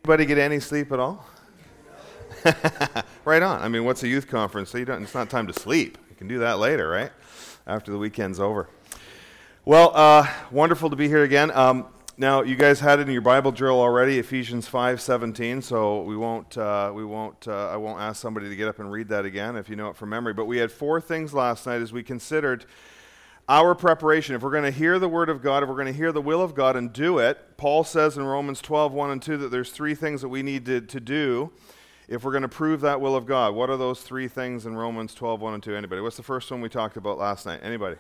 Anybody get any sleep at all? Right on. I mean, what's a youth conference? So it's not time to sleep. You can do that later, right? After the weekend's over. Well, wonderful to be here again. Now, you guys had it in your Bible drill already, Ephesians 5:17. So I won't ask somebody to get up and read that again if you know it from memory. But we had four things last night as we considered our preparation. If we're going to hear the Word of God, if we're going to hear the will of God and do it, Paul says in Romans 12:1 and 2 that there's three things that we need to do if we're going to prove that will of God. What are those three things in Romans 12:1 and 2? Anybody? What's the first one we talked about last night? Anybody?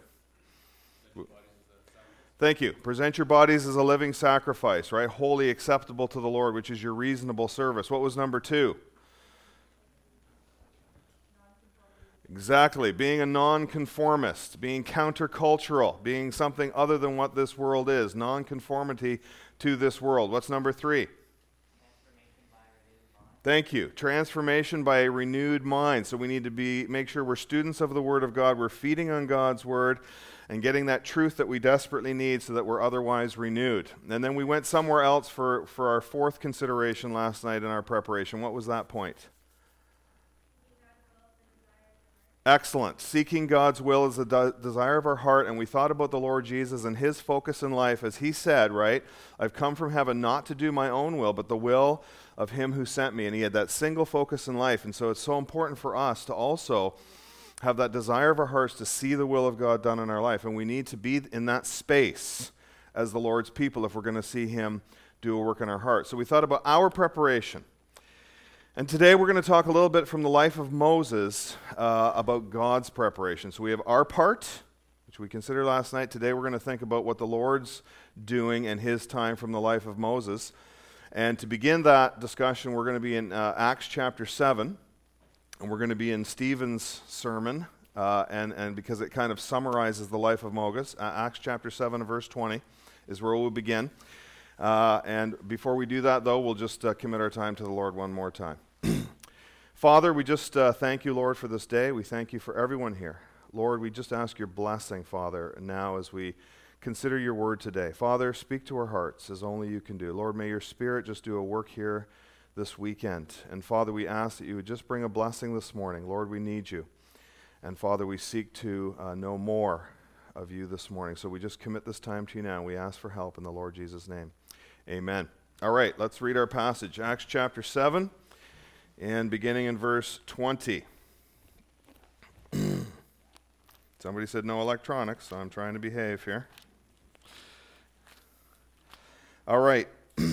Thank you. Present your bodies as a living sacrifice, right? Wholly acceptable to the Lord, which is your reasonable service. What was number two? Exactly. Being a nonconformist, being countercultural, being something other than what this world is. Nonconformity to this world. What's number three? Thank you. Transformation by a renewed mind. So we need to make sure we're students of the Word of God. We're feeding on God's Word and getting that truth that we desperately need so that we're otherwise renewed. And then we went somewhere else for our fourth consideration last night in our preparation. What was that point? Excellent. Seeking God's will is the desire of our heart, and we thought about the Lord Jesus and His focus in life as He said, right, I've come from heaven not to do my own will, but the will of Him who sent me. And He had that single focus in life, and so it's so important for us to also have that desire of our hearts to see the will of God done in our life, and we need to be in that space as the Lord's people if we're going to see Him do a work in our hearts. So we thought about our preparation. And today we're going to talk a little bit from the life of Moses about God's preparation. So we have our part, which we considered last night. Today we're going to think about what the Lord's doing in His time from the life of Moses. And to begin that discussion, we're going to be in Acts chapter 7. And we're going to be in Stephen's sermon, and because it kind of summarizes the life of Moses. Acts chapter 7, verse 20 is where we'll begin. And before we do that, though, we'll just commit our time to the Lord one more time. Father, we just thank you, Lord, for this day. We thank you for everyone here. Lord, we just ask your blessing, Father, now as we consider your word today. Father, speak to our hearts as only you can do. Lord, may your Spirit just do a work here this weekend. And Father, we ask that you would just bring a blessing this morning. Lord, we need you. And Father, we seek to know more of you this morning. So we just commit this time to you now. We ask for help in the Lord Jesus' name. Amen. All right, let's read our passage. Acts chapter 7, and beginning in verse 20. Somebody said no electronics, so I'm trying to behave here. All right.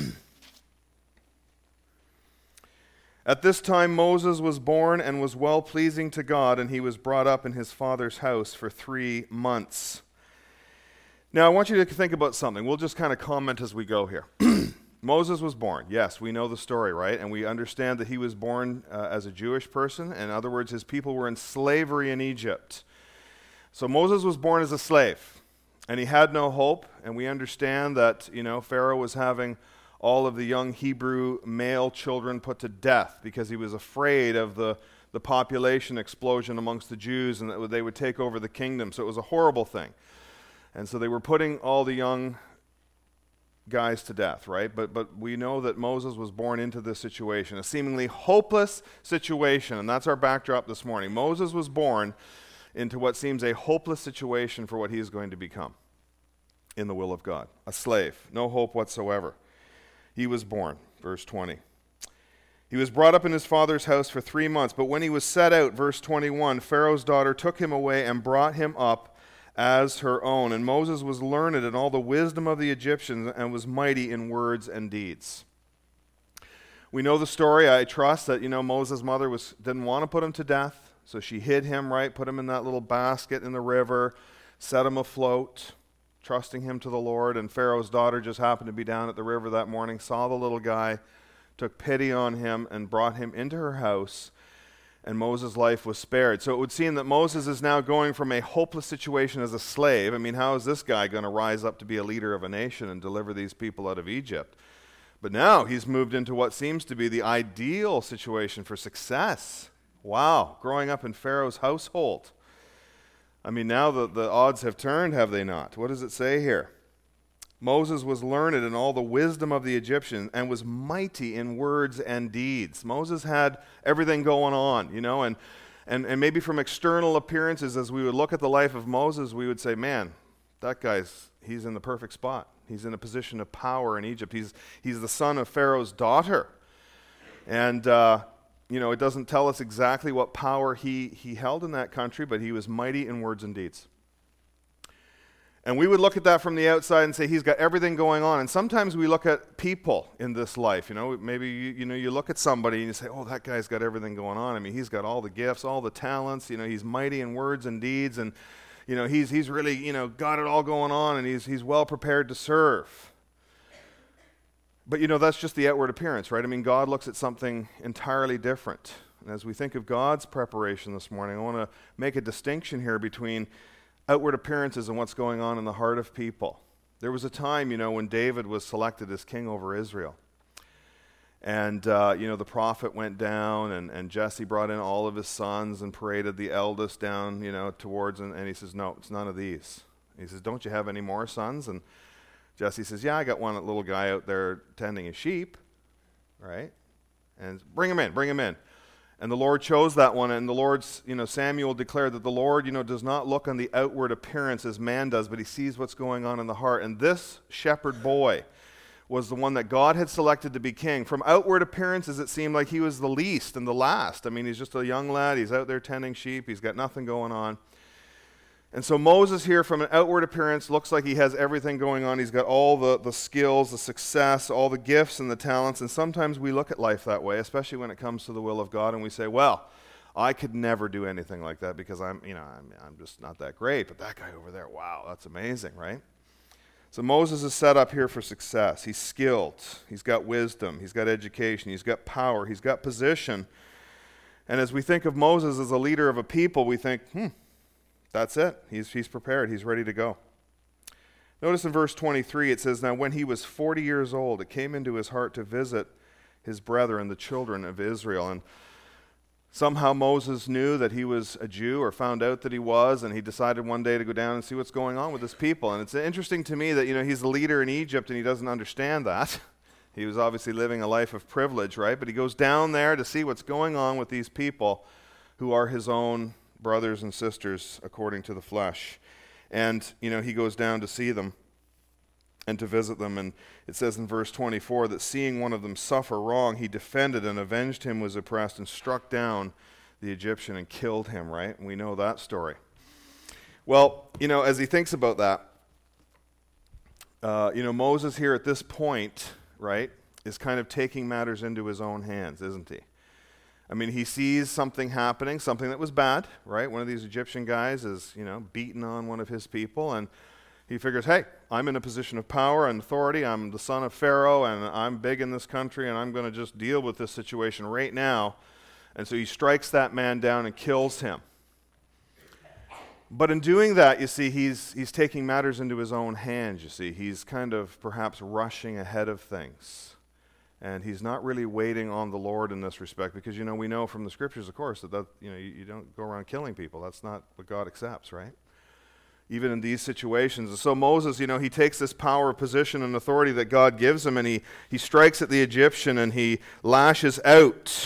At this time Moses was born and was well-pleasing to God, and he was brought up in his father's house for 3 months. Now, I want you to think about something. We'll just kind of comment as we go here. Moses was born. Yes, we know the story, right? And we understand that he was born as a Jewish person. In other words, his people were in slavery in Egypt. So Moses was born as a slave, and he had no hope. And we understand that, Pharaoh was having all of the young Hebrew male children put to death because he was afraid of the population explosion amongst the Jews and that they would take over the kingdom. So it was a horrible thing. And so they were putting all the young guys to death, right? But we know that Moses was born into this situation, a seemingly hopeless situation, and that's our backdrop this morning. Moses was born into what seems a hopeless situation for what he is going to become in the will of God. A slave, no hope whatsoever. He was born, verse 20. He was brought up in his father's house for 3 months, but when he was set out, verse 21, Pharaoh's daughter took him away and brought him up as her own. And Moses was learned in all the wisdom of the Egyptians and was mighty in words and deeds. We know the story. I trust that, Moses' mother didn't want to put him to death, so she hid him, right? Put him in that little basket in the river, set him afloat, trusting him to the Lord. And Pharaoh's daughter just happened to be down at the river that morning, saw the little guy, took pity on him, and brought him into her house, and Moses' life was spared. So it would seem that Moses is now going from a hopeless situation as a slave. I mean, how is this guy going to rise up to be a leader of a nation and deliver these people out of Egypt? But now he's moved into what seems to be the ideal situation for success. Wow, growing up in Pharaoh's household. I mean, now the odds have turned, have they not? What does it say here? Moses was learned in all the wisdom of the Egyptians and was mighty in words and deeds. Moses had everything going on, and maybe from external appearances, as we would look at the life of Moses, we would say, man, that he's in the perfect spot. He's in a position of power in Egypt. He's the son of Pharaoh's daughter. And, it doesn't tell us exactly what power he held in that country, but he was mighty in words and deeds. And we would look at that from the outside and say he's got everything going on. And sometimes we look at people in this life. Maybe you look at somebody and you say, oh, that guy's got everything going on. I mean, he's got all the gifts, all the talents. He's mighty in words and deeds, and he's really got it all going on, and he's well prepared to serve. But that's just the outward appearance, right? I mean, God looks at something entirely different. And as we think of God's preparation this morning, I want to make a distinction here between outward appearances and what's going on in the heart of people. There was a time, when David was selected as king over Israel. And, the prophet went down, and Jesse brought in all of his sons and paraded the eldest down, towards, and he says, no, it's none of these. He says, don't you have any more sons? And Jesse says, yeah, I got one little guy out there tending his sheep, right? And bring him in. And the Lord chose that one, and the Lord's, Samuel declared that the Lord, does not look on the outward appearance as man does, but he sees what's going on in the heart. And this shepherd boy was the one that God had selected to be king. From outward appearances, it seemed like he was the least and the last. I mean, he's just a young lad. He's out there tending sheep. He's got nothing going on. And so Moses here, from an outward appearance, looks like he has everything going on. He's got all the skills, the success, all the gifts and the talents. And sometimes we look at life that way, especially when it comes to the will of God, and we say, well, I could never do anything like that because I'm just not that great. But that guy over there, wow, that's amazing, right? So Moses is set up here for success. He's skilled. He's got wisdom. He's got education. He's got power. He's got position. And as we think of Moses as a leader of a people, we think, that's it. He's prepared. He's ready to go. Notice in verse 23, it says, now when he was 40 years old, it came into his heart to visit his brethren, the children of Israel. And somehow Moses knew that he was a Jew, or found out that he was, and he decided one day to go down and see what's going on with his people. And it's interesting to me that, he's a leader in Egypt and he doesn't understand that. He was obviously living a life of privilege, right? But he goes down there to see what's going on with these people who are his own brothers and sisters according to the flesh. And, he goes down to see them and to visit them. And it says in verse 24 that seeing one of them suffer wrong, he defended and avenged him who was oppressed, and struck down the Egyptian and killed him, right? And we know that story. Well, as he thinks about that, Moses here at this point, right, is kind of taking matters into his own hands, isn't he? I mean, he sees something happening, something that was bad, right? One of these Egyptian guys is, beating on one of his people, and he figures, hey, I'm in a position of power and authority. I'm the son of Pharaoh, and I'm big in this country, and I'm going to just deal with this situation right now. And so he strikes that man down and kills him. But in doing that, you see, he's taking matters into his own hands, you see. He's kind of perhaps rushing ahead of things. And he's not really waiting on the Lord in this respect, because, we know from the scriptures, of course, that you don't go around killing people. That's not what God accepts, right? Even in these situations. And so Moses, he takes this power, position, and authority that God gives him, and he strikes at the Egyptian, and he lashes out.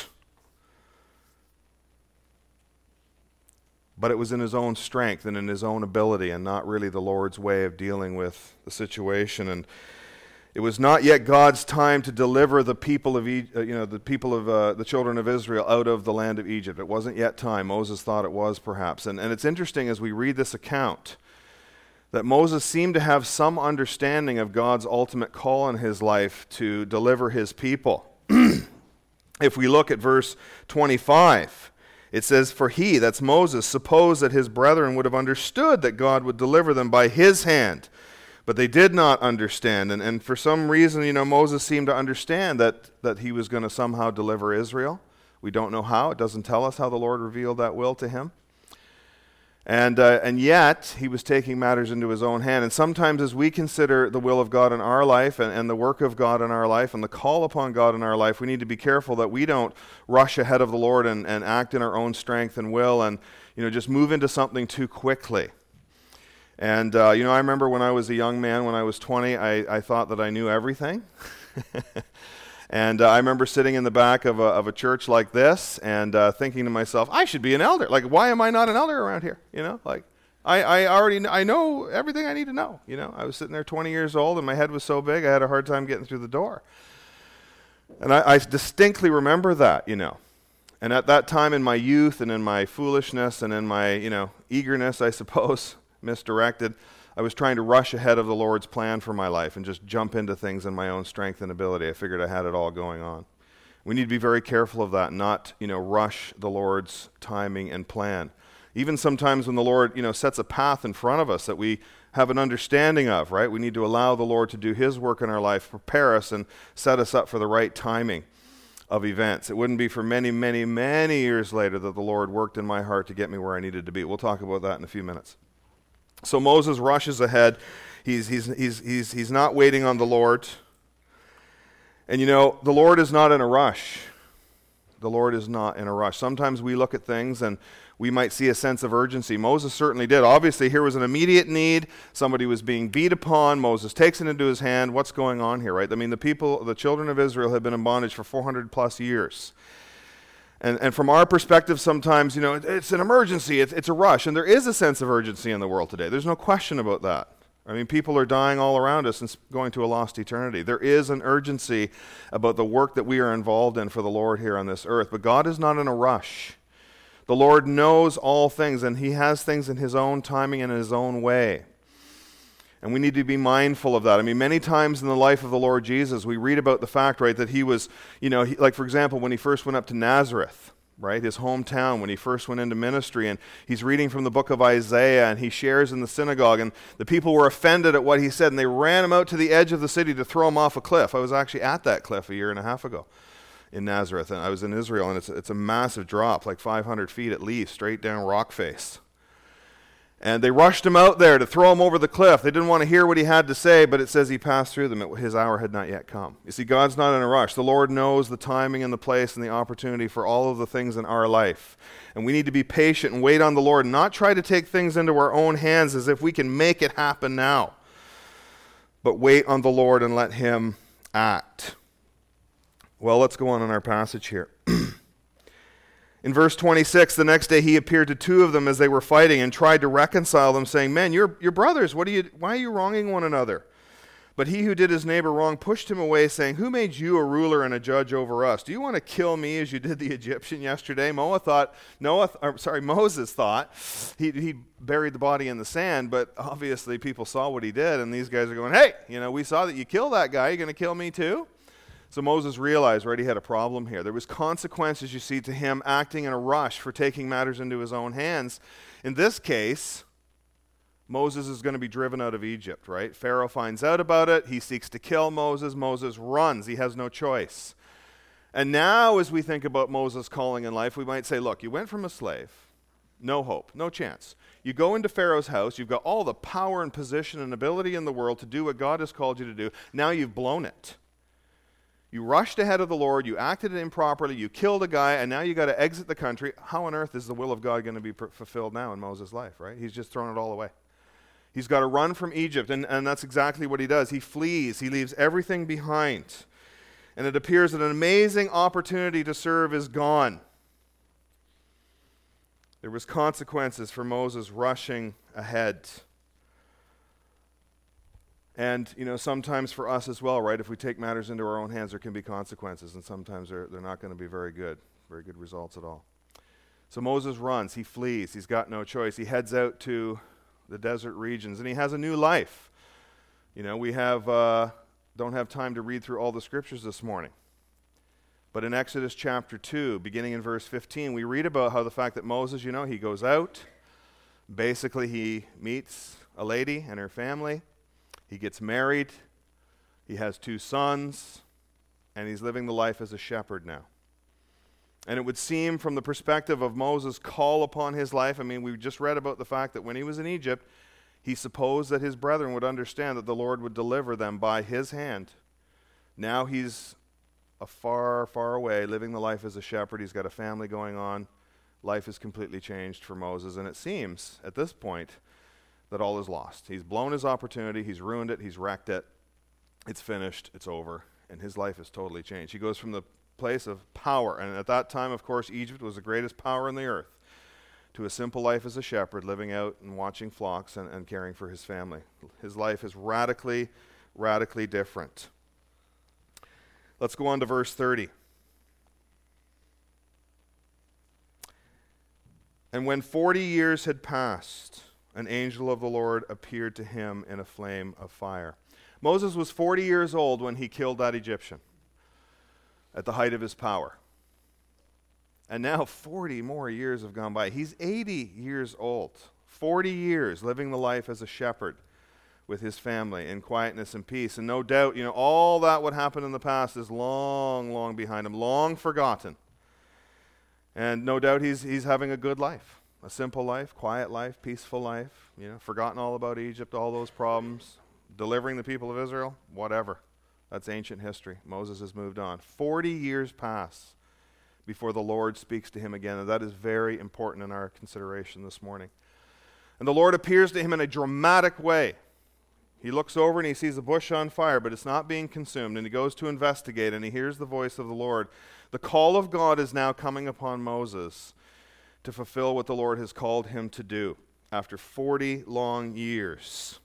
But it was in his own strength and in his own ability, and not really the Lord's way of dealing with the situation. And it was not yet God's time to deliver the people of the children of Israel out of the land of Egypt. It wasn't yet time. Moses thought it was, perhaps. And it's interesting as we read this account that Moses seemed to have some understanding of God's ultimate call in his life to deliver his people. If we look at verse 25, it says, for he, that's Moses, supposed that his brethren would have understood that God would deliver them by his hand. But they did not understand, and for some reason, Moses seemed to understand that he was going to somehow deliver Israel. We don't know how. It doesn't tell us how the Lord revealed that will to him. And yet, he was taking matters into his own hand. And sometimes as we consider the will of God in our life and the work of God in our life and the call upon God in our life, we need to be careful that we don't rush ahead of the Lord and act in our own strength and will and just move into something too quickly. And, I remember when I was a young man, when I was 20, I thought that I knew everything. And I remember sitting in the back of a church like this and thinking to myself, I should be an elder. Like, why am I not an elder around here? I know everything I need to know. I was sitting there 20 years old and my head was so big I had a hard time getting through the door. And I distinctly remember that, And at that time in my youth and in my foolishness and in my, eagerness, I suppose, misdirected, I was trying to rush ahead of the Lord's plan for my life and just jump into things in my own strength and ability. I figured I had it all going on. We need to be very careful of that, not, rush the Lord's timing and plan. Even sometimes when the Lord, sets a path in front of us that we have an understanding of, right? We need to allow the Lord to do His work in our life, prepare us and set us up for the right timing of events. It wouldn't be for many, many, many years later that the Lord worked in my heart to get me where I needed to be. We'll talk about that in a few minutes. So Moses rushes ahead. He's not waiting on the Lord. And the Lord is not in a rush. The Lord is not in a rush. Sometimes we look at things and we might see a sense of urgency. Moses certainly did. Obviously, here was an immediate need. Somebody was being beat upon. Moses takes it into his hand. What's going on here, right? I mean, the children of Israel have been in bondage for 400 plus years. And from our perspective, sometimes, it's an emergency, it's a rush. And there is a sense of urgency in the world today. There's no question about that. I mean, people are dying all around us and going to a lost eternity. There is an urgency about the work that we are involved in for the Lord here on this earth. But God is not in a rush. The Lord knows all things, and He has things in His own timing and in His own way. And we need to be mindful of that. I mean, many times in the life of the Lord Jesus, we read about the fact, right, that He was, like for example, when He first went up to Nazareth, right, his hometown, when He first went into ministry, and He's reading from the book of Isaiah, and He shares in the synagogue, and the people were offended at what He said, and they ran Him out to the edge of the city to throw Him off a cliff. I was actually at that cliff a year and a half ago in Nazareth, and I was in Israel, and it's a massive drop, like 500 feet at least, straight down rock face. And they rushed Him out there to throw Him over the cliff. They didn't want to hear what He had to say, but it says He passed through them. His hour had not yet come. You see, God's not in a rush. The Lord knows the timing and the place and the opportunity for all of the things in our life. And we need to be patient and wait on the Lord and not try to take things into our own hands as if we can make it happen now. But wait on the Lord and let Him act. Well, let's go on in our passage here. In verse 26, the next day He appeared to two of them as they were fighting and tried to reconcile them, saying, "Men, you're brothers. Why are you wronging one another?" But he who did his neighbor wrong pushed him away, saying, "Who made you a ruler and a judge over us? Do you want to kill me as you did the Egyptian yesterday?" Moses thought he buried the body in the sand, but obviously people saw what he did, and these guys are going, "Hey, we saw that you killed that guy. You're going to kill me too?" So Moses realized, right, he had a problem here. There was consequences, you see, to him acting in a rush for taking matters into his own hands. In this case, Moses is going to be driven out of Egypt, right? Pharaoh finds out about it. He seeks to kill Moses. Moses runs. He has no choice. And now, as we think about Moses' calling in life, we might say, look, you went from a slave, no hope, no chance. You go into Pharaoh's house. You've got all the power and position and ability in the world to do what God has called you to do. Now you've blown it. You rushed ahead of the Lord, you acted improperly, you killed a guy, and now you got to exit the country. How on earth is the will of God going to be fulfilled now in Moses' life, right? He's just thrown it all away. He's got to run from Egypt, and that's exactly what he does. He flees. He leaves everything behind. And it appears that an amazing opportunity to serve is gone. There was consequences for Moses rushing ahead. And, sometimes for us as well, right, if we take matters into our own hands, there can be consequences, and sometimes they're not going to be very good results at all. So Moses runs, he flees, he's got no choice. He heads out to the desert regions, and he has a new life. We don't have time to read through all the scriptures this morning. But in Exodus chapter 2, beginning in verse 15, we read about how the fact that Moses, he goes out, basically he meets a lady and her family. He gets married, he has 2 sons, and he's living the life as a shepherd now. And it would seem from the perspective of Moses' call upon his life, we just read about the fact that when he was in Egypt, he supposed that his brethren would understand that the Lord would deliver them by his hand. Now he's far, far away, living the life as a shepherd. He's got a family going on. Life is completely changed for Moses, and it seems, at this point, that all is lost. He's blown his opportunity, he's ruined it, he's wrecked it, it's finished, it's over, and his life is totally changed. He goes from the place of power, and at that time, of course, Egypt was the greatest power on the earth, to a simple life as a shepherd, living out and watching flocks and caring for his family. His life is radically, radically different. Let's go on to verse 30. And when 40 years had passed, an angel of the Lord appeared to him in a flame of fire. Moses was 40 years old when he killed that Egyptian at the height of his power. And now 40 more years have gone by. He's 80 years old. 40 years living the life as a shepherd with his family in quietness and peace. And no doubt, all that what happened in the past is long, long behind him, long forgotten. And no doubt he's having a good life, a simple life, quiet life, peaceful life, forgotten all about Egypt, all those problems, delivering the people of Israel, whatever. That's ancient history. Moses has moved on. 40 years pass before the Lord speaks to him again, and that is very important in our consideration this morning. And the Lord appears to him in a dramatic way. He looks over and he sees a bush on fire, but it's not being consumed, and he goes to investigate, and he hears the voice of the Lord. The call of God is now coming upon Moses to fulfill what the Lord has called him to do after 40 long years.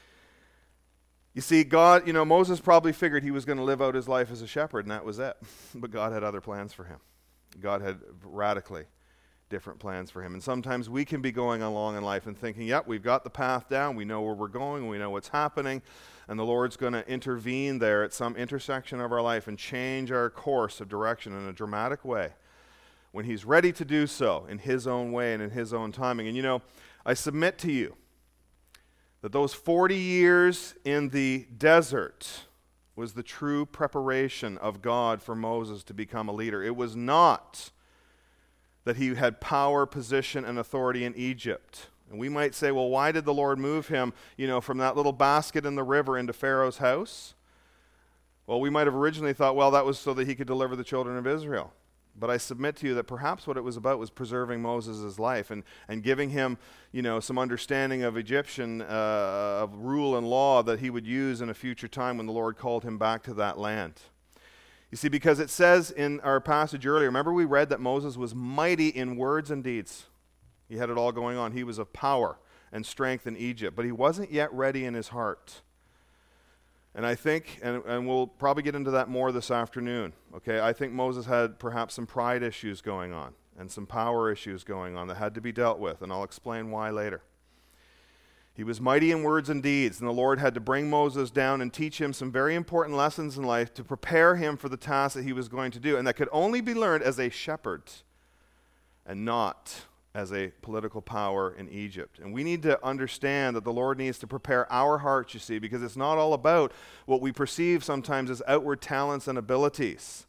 You see, God, Moses probably figured he was going to live out his life as a shepherd, and that was it. But God had other plans for him. God had radically different plans for him. And sometimes we can be going along in life and thinking, yep, we've got the path down, we know where we're going, we know what's happening, and the Lord's going to intervene there at some intersection of our life and change our course of direction in a dramatic way when he's ready to do so in his own way and in his own timing. And I submit to you that those 40 years in the desert was the true preparation of God for Moses to become a leader. It was not that he had power, position, and authority in Egypt. And we might say, well, why did the Lord move him, from that little basket in the river into Pharaoh's house? Well, we might have originally thought, well, that was so that he could deliver the children of Israel. But I submit to you that perhaps what it was about was preserving Moses' life and giving him, some understanding of Egyptian of rule and law that he would use in a future time when the Lord called him back to that land. You see, because it says in our passage earlier, remember we read that Moses was mighty in words and deeds. He had it all going on. He was of power and strength in Egypt, but he wasn't yet ready in his heart. And I think, and we'll probably get into that more this afternoon, okay, I think Moses had perhaps some pride issues going on and some power issues going on that had to be dealt with, and I'll explain why later. He was mighty in words and deeds, and the Lord had to bring Moses down and teach him some very important lessons in life to prepare him for the task that he was going to do, and that could only be learned as a shepherd and not as a political power in Egypt. And we need to understand that the Lord needs to prepare our hearts, you see, because it's not all about what we perceive sometimes as outward talents and abilities.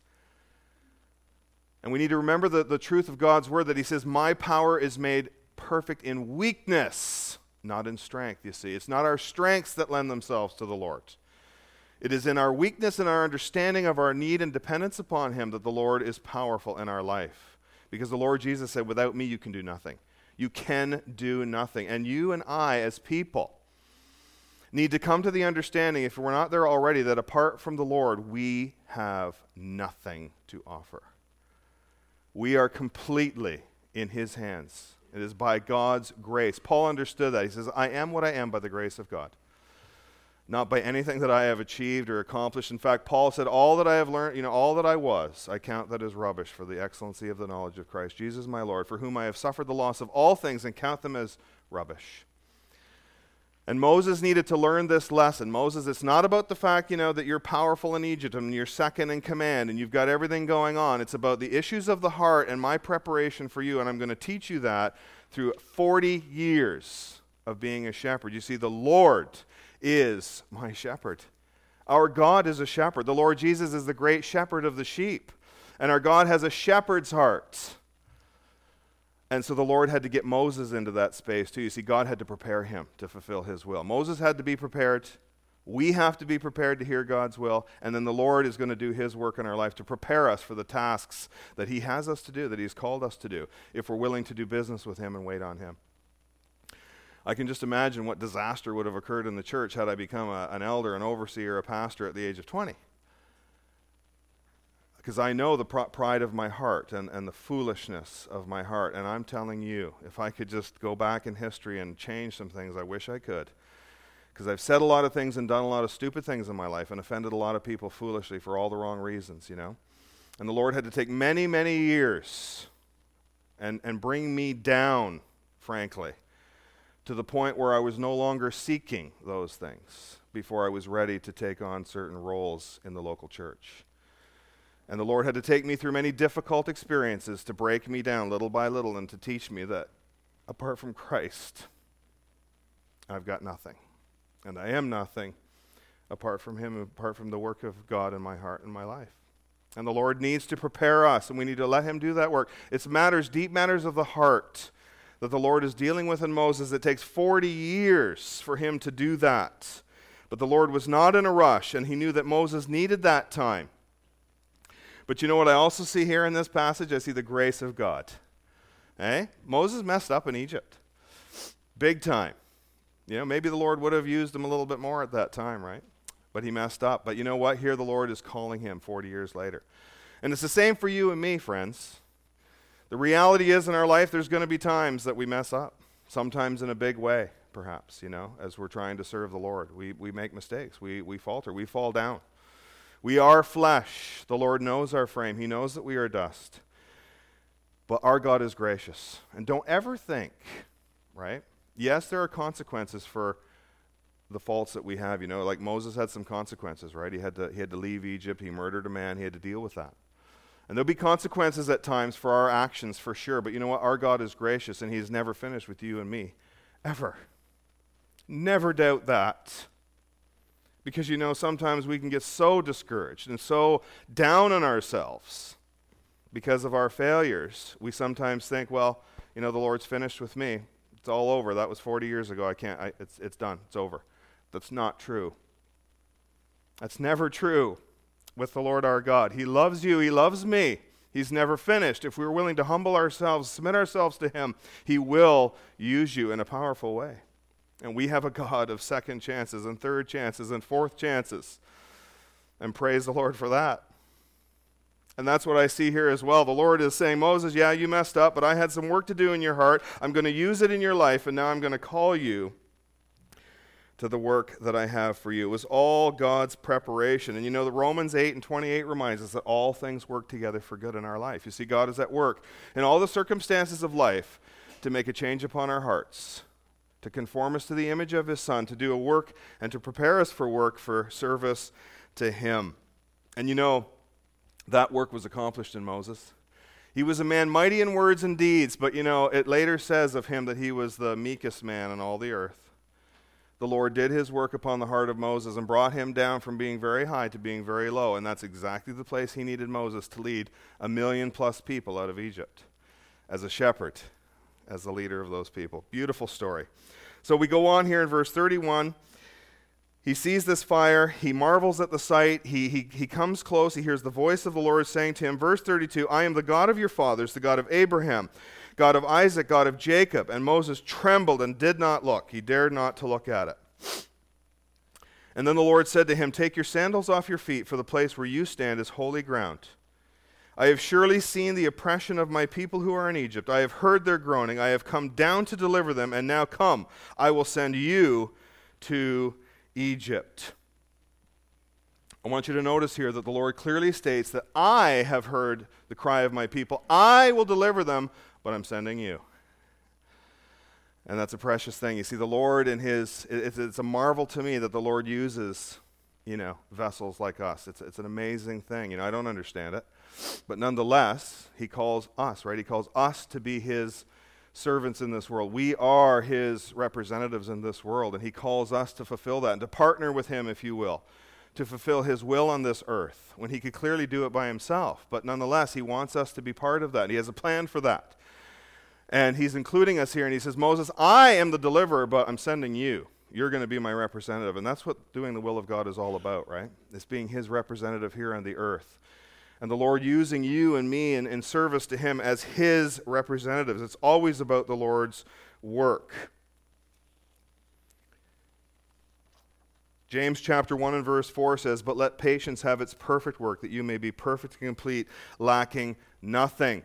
And we need to remember the truth of God's word that he says, my power is made perfect in weakness, not in strength, you see. It's not our strengths that lend themselves to the Lord. It is in our weakness and our understanding of our need and dependence upon him that the Lord is powerful in our life. Because the Lord Jesus said, without me you can do nothing. You can do nothing. And you and I as people need to come to the understanding, if we're not there already, that apart from the Lord, we have nothing to offer. We are completely in his hands. It is by God's grace. Paul understood that. He says, I am what I am by the grace of God. Not by anything that I have achieved or accomplished. In fact, Paul said, all that I have learned, all that I was, I count that as rubbish for the excellency of the knowledge of Christ Jesus my Lord, for whom I have suffered the loss of all things and count them as rubbish. And Moses needed to learn this lesson. Moses, it's not about the fact, that you're powerful in Egypt and you're second in command and you've got everything going on. It's about the issues of the heart and my preparation for you, and I'm going to teach you that through 40 years of being a shepherd. You see, the Lord is my shepherd. Our God is a shepherd. The Lord Jesus is the great shepherd of the sheep. And our God has a shepherd's heart. And so the Lord had to get Moses into that space too. You see, God had to prepare him to fulfill his will. Moses had to be prepared. We have to be prepared to hear God's will. And then the Lord is going to do his work in our life to prepare us for the tasks that he has us to do, that he's called us to do, if we're willing to do business with him and wait on him. I can just imagine what disaster would have occurred in the church had I become an elder, an overseer, a pastor at the age of 20. Because I know the pride of my heart and the foolishness of my heart. And I'm telling you, if I could just go back in history and change some things, I wish I could. Because I've said a lot of things and done a lot of stupid things in my life and offended a lot of people foolishly for all the wrong reasons, you know. And the Lord had to take many, many years and bring me down, frankly, to the point where I was no longer seeking those things before I was ready to take on certain roles in the local church. And the Lord had to take me through many difficult experiences to break me down little by little and to teach me that apart from Christ, I've got nothing. And I am nothing apart from Him, apart from the work of God in my heart and my life. And the Lord needs to prepare us, and we need to let Him do that work. It's matters, deep matters of the heart that the Lord is dealing with in Moses. It takes 40 years for Him to do that. But the Lord was not in a rush, and He knew that Moses needed that time. But you know what I also see here in this passage? I see the grace of God. Moses messed up in Egypt. Big time. You know, maybe the Lord would have used him a little bit more at that time, right? But he messed up. But you know what? Here the Lord is calling him 40 years later. And it's the same for you and me, friends. The reality is in our life there's going to be times that we mess up. Sometimes in a big way, perhaps, you know, as we're trying to serve the Lord. We make mistakes. We falter. We fall down. We are flesh. The Lord knows our frame. He knows that we are dust. But our God is gracious. And don't ever think, right? Yes, there are consequences for the faults that we have. You know, like Moses had some consequences, right? He had to leave Egypt. He murdered a man. He had to deal with that. And there'll be consequences at times for our actions, for sure. But you know what? Our God is gracious, and He's never finished with you and me. Ever. Never doubt that. Because, you know, sometimes we can get so discouraged and so down on ourselves because of our failures. We sometimes think, well, you know, the Lord's finished with me. It's all over. That was 40 years ago. It's done. It's over. That's not true. That's never true with the Lord our God. He loves you. He loves me. He's never finished. If we're willing to humble ourselves, submit ourselves to Him, He will use you in a powerful way. And we have a God of second chances and third chances and fourth chances. And praise the Lord for that. And that's what I see here as well. The Lord is saying, Moses, yeah, you messed up, but I had some work to do in your heart. I'm going to use it in your life, and now I'm going to call you to the work that I have for you. It was all God's preparation. And you know, the Romans 8:28 reminds us that all things work together for good in our life. You see, God is at work in all the circumstances of life to make a change upon our hearts, to conform us to the image of His Son, to do a work and to prepare us for work, for service to Him. And you know, that work was accomplished in Moses. He was a man mighty in words and deeds, but you know, it later says of him that he was the meekest man on all the earth. The Lord did His work upon the heart of Moses and brought him down from being very high to being very low, and that's exactly the place He needed Moses to lead 1 million+ people out of Egypt as a shepherd, as the leader of those people. Beautiful story. So we go on here in verse 31. He sees this fire. He marvels at the sight. He comes close. He hears the voice of the Lord saying to him, verse 32, I am the God of your fathers, the God of Abraham, God of Isaac, God of Jacob. And Moses trembled and did not look. He dared not to look at it. And then the Lord said to him, take your sandals off your feet, for the place where you stand is holy ground. I have surely seen the oppression of my people who are in Egypt. I have heard their groaning. I have come down to deliver them, and now come, I will send you to Egypt. I want you to notice here that the Lord clearly states that I have heard the cry of my people. I will deliver them, but I'm sending you. And that's a precious thing. You see, the Lord in His, it's a marvel to me that the Lord uses, you know, vessels like us. It's an amazing thing. You know, I don't understand it. But nonetheless, He calls us, right? He calls us to be His servants in this world. We are His representatives in this world, and He calls us to fulfill that and to partner with Him, if you will, to fulfill His will on this earth, when He could clearly do it by Himself. But nonetheless, He wants us to be part of that. He has a plan for that. And He's including us here, and He says, Moses, I am the deliverer, but I'm sending you. You're going to be my representative. And that's what doing the will of God is all about, right? It's being His representative here on the earth. And the Lord using you and me in service to Him as His representatives. It's always about the Lord's work. James chapter 1 and verse 4 says, "But let patience have its perfect work, that you may be perfect and complete, lacking nothing."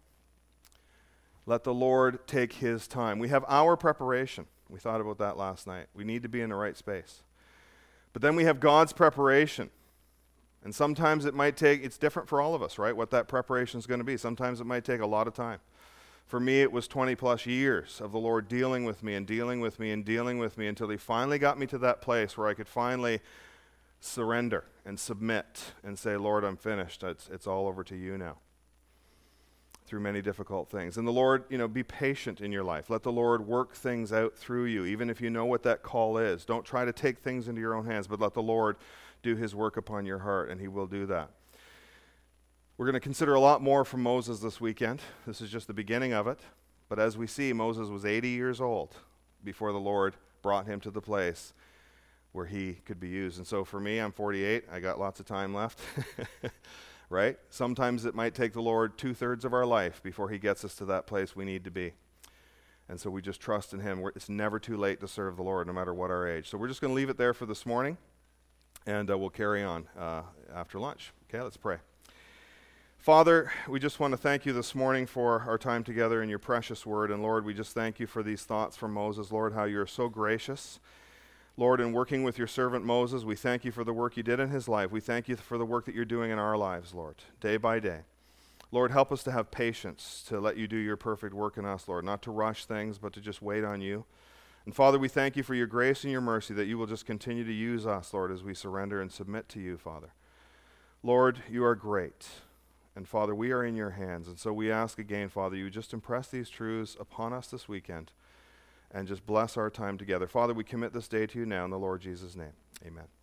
Let the Lord take his time. We have our preparation. We thought about that last night. We need to be in the right space. But then we have God's preparation. And sometimes it might take, it's different for all of us, right? What that preparation is going to be. Sometimes it might take a lot of time. For me, it was 20 plus years of the Lord dealing with me and dealing with me and dealing with me until he finally got me to that place where I could finally surrender and submit and say, "Lord, I'm finished. It's all over to you now." Through many difficult things. And the Lord, be patient in your life. Let the Lord work things out through you, even if you know what that call is. Don't try to take things into your own hands, but let the Lord do his work upon your heart, and he will do that. We're going to consider a lot more from Moses this weekend. This is just the beginning of it. But as we see, Moses was 80 years old before the Lord brought him to the place where he could be used. And so for me, I'm 48. I got lots of time left. Right? Sometimes it might take the Lord 2/3 of our life before he gets us to that place we need to be. And so we just trust in him. It's never too late to serve the Lord, no matter what our age. So we're just going to leave it there for this morning, and we'll carry on after lunch. Okay, let's pray. Father, we just want to thank you this morning for our time together in your precious word. And Lord, we just thank you for these thoughts from Moses. Lord, how you're so gracious. Lord, in working with your servant Moses, we thank you for the work you did in his life. We thank you for the work that you're doing in our lives, Lord, day by day. Lord, help us to have patience to let you do your perfect work in us, Lord, not to rush things, but to just wait on you. And Father, we thank you for your grace and your mercy, that you will just continue to use us, Lord, as we surrender and submit to you, Father. Lord, you are great. And Father, we are in your hands. And so we ask again, Father, you just impress these truths upon us this weekend and just bless our time together. Father, we commit this day to you now in the Lord Jesus' name. Amen.